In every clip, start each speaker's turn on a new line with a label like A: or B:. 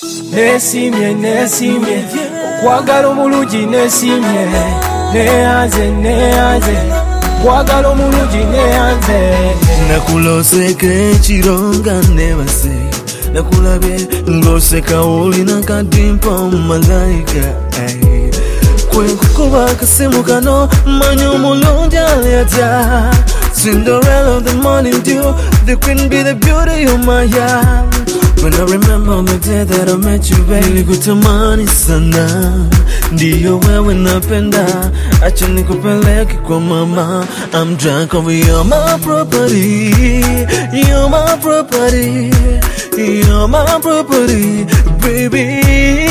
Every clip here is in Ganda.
A: nesimye okwagala omulungi nesimye neyanze okwagala omulungi neyanze
B: nakuloseka ekironga nebase nakulabye ng'oseka olina kadimpa malayika kwekukuba akasimu kano manya omulungi alyatya Cinderella of the morning dew, the queen be the beauty of my heart. When I remember the day that I met you, baby, kutamani sana. Ndiyo wewe napenda, acha nikupeleke kwa mama. I'm drunk over you're my property, you're my property, you're my property, baby.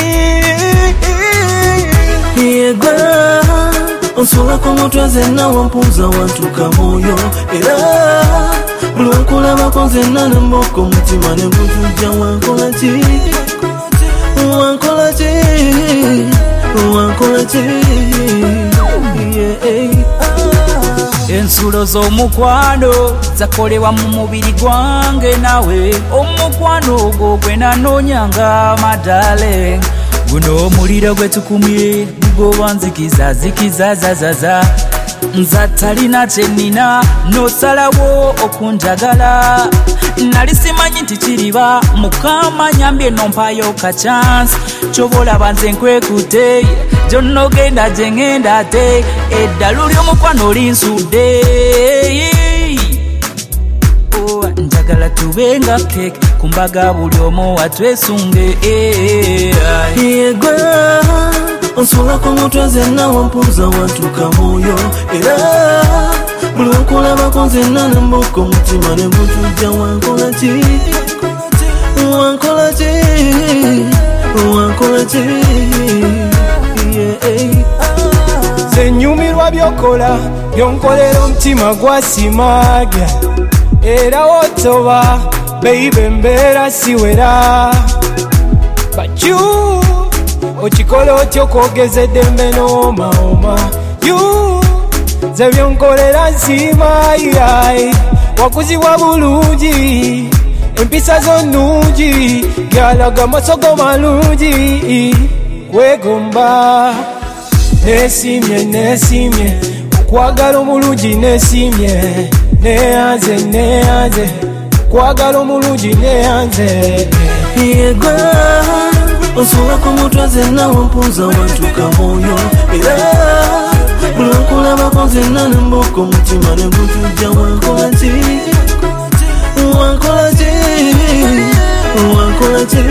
B: Yeah, girl. Onsola como traze na wampuza watu kamoyo era bulwankula bakonze nana mboko mutima ne mbuja wankola chi
C: ensulo z'omukwano zakolewa mu mubiri gwange nawe omukwano ogwo gwe nanoonyanga madale guno omuliro gwe tukumye nigoba nzikizazazaza nza talina kyenina n'osalawo okunjagala nali simanyi nti kiriba mukama nyambye nompayo ka chance kyoba olaba nze nkwekute gyonnogenda gye ngenda ate eddalu ly'omukwano olinsudde njagala tubenga keke kumbaga buli omu watwesunge
B: yegwe onsola komutwaze nawe mpuza watu kamoyo era buli wankulabako nze nana mboko mutima ne mbutuja wankola ki
A: zenyumirwa byokola byonkolera omutima gwasimaga era wotoba baby mbera siwera but you okikola otyo kwogezedde mbe n'omaoma you ze byonkolera nsimayi wakuzibwa bulungi empisa zo nnungi gyalaga masogo malungi kwegomba nesimye okwagala omulungi nesimye neyanze kwagala omulungi neyanze
B: yegwe onsola komutwaze nawe mpuza watu kamoyo era buli wankulabako nze nana mboko mutima ne mbutuja wankola ki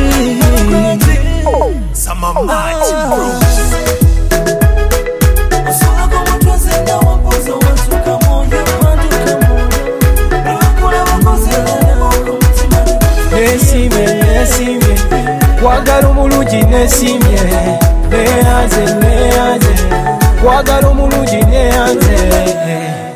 B: Sama Mighty Bros. Onsola komutwaze nawe mpuza watu kamoyo
A: nesimye kwagala omulungi nesimye neyanze kwagala omulungi neyanze